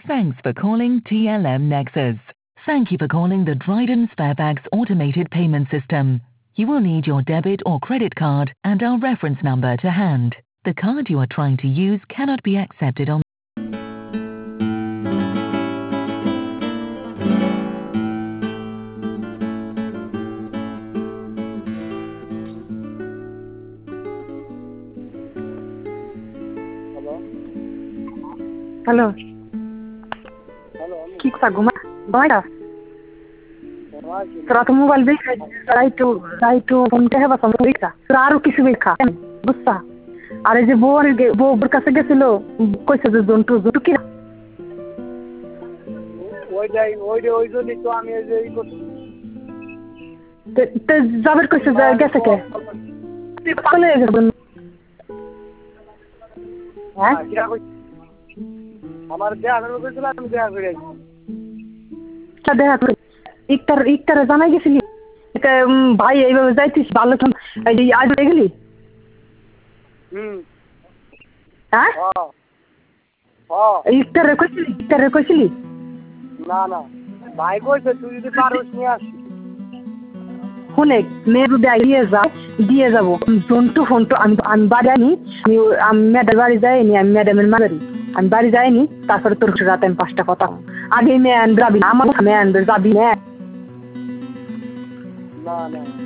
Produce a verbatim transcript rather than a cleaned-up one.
Thanks for calling T L M Nexus. Thank you for calling the Dryden Sparebags automated payment system. You will need your debit or credit card and our reference number to hand. The card you are trying to use cannot be accepted on hello, hello কি কথা ঘুমা ঘুমাইটা তোরা তো mobile দেখে রাইটু রাইটু ফোনটা হেবা সমস্যা তোরা আরো কিছু দেখা বুঝছা। আর এই যে বউর বউর কাছে গেছিল কইছে যে জন্টু জন্টু কি ওইটাই ওই ওই জন্যই তো আমি এই যে ই করছি। যাবের কইছে যে গেছে কে পাগল হয়ে গেছে। হ্যাঁ আমার দেয়া করে গেছিল, আমি দেয়া করে দেখা করে ইকটার ইকটারে জানাই গেছিলি ভাই এইভাবে যাইতিস ভালো এই আজ হয়ে গেলি। হুম হ্যাঁ ইকটারে কইছিলি ইকটারে কইছিলি না না ভাই কইছে তুই যদি পারোস নিয়ে আসি। শুনে মেয়ে যদি দিয়ে যা দিয়ে যাবো জন্টু ফোনটু আমি আমি বাড়ি আনি আমি আমি ম্যাডামের বাড়ি যাইনি আমি ম্যাডামের মাদারি আমি বাড়ি যাইনি তারপরে তোর রাতে আমি পাঁচটা কথা আগে মেয়ে আনবে যাবি না আমার মেয়ে আনবে যাবি না না না